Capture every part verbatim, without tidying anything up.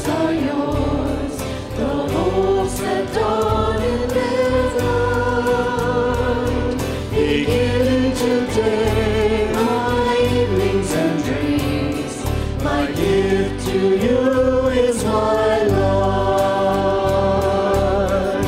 mornings are yours, the hopes that dawn in midnight. Beginning today, my evenings and dreams, my gift to you is my life.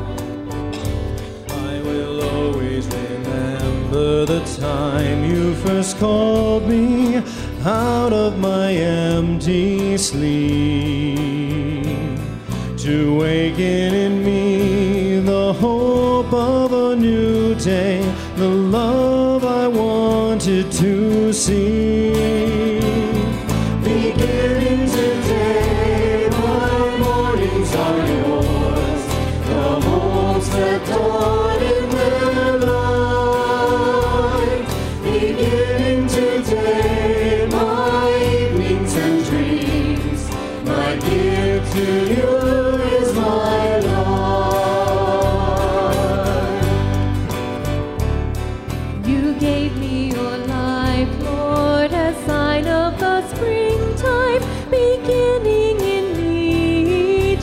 I will always remember the time you first called me out of my empty sleep, to waken in me the hope of a new day, the love I wanted to see. Beginning today, my mornings are yours, the hopes that dawn in their light. Beginning today, my evenings and dreams, my gift to you is my life. You gave me your life, Lord, a sign of the springtime beginning in each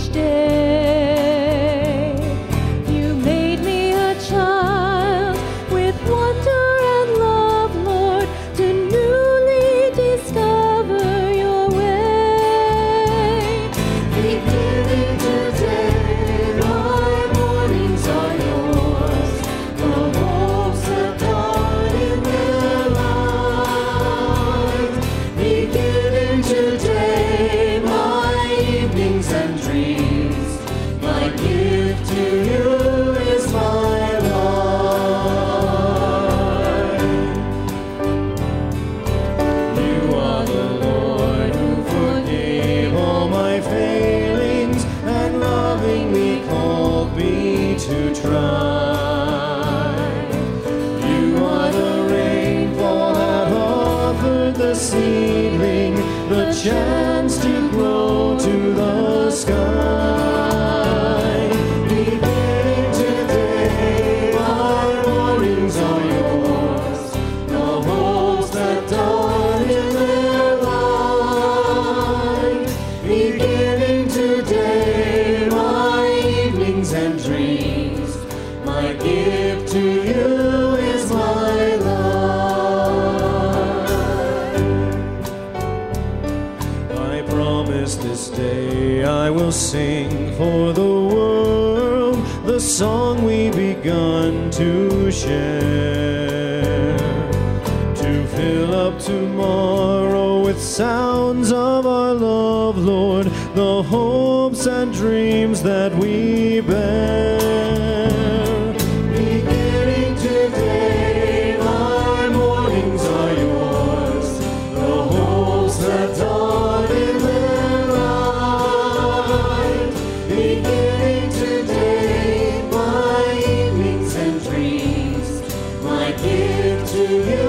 day. You made me a child with wonder and love, Lord, to newly discover your way. Beginning today, my mornings are yours, the hopes that dawn in their light. Beginning today, my evenings and dreams, my gift to you is my life. You are the Lord who forgave all my failings and lovingly called me to try. You are the rainfall that offered the seedling the chance to grow to the sky. Beginning today, my mornings are yours, the hopes that dawn in their light. Beginning today, my evenings and dreams, my gift to you is my life. I promise this day I will sing for the world the song we begun to share, to fill up tomorrow with sounds of our love, Lord, the hopes and dreams that we bear. Beginning today, my mornings are yours, the hopes that dawn in their light. Beginning today, my evenings and dreams, my gift to you